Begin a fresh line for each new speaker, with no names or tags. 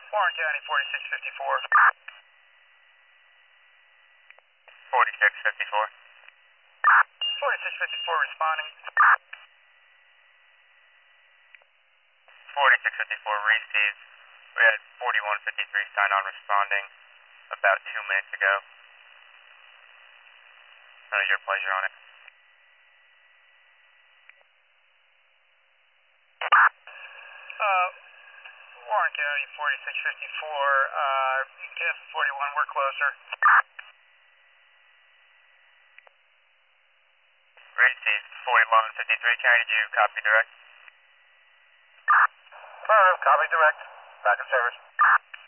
Warren County 4654.
4654.
4654 responding.
4654 received. We had 4153 sign on responding about 2 minutes ago. Your pleasure on it.
Warren County 4654. Cancel 41, we're closer.
Received 4153. County, did you copy direct?
Affirmative, copy direct. Back in service.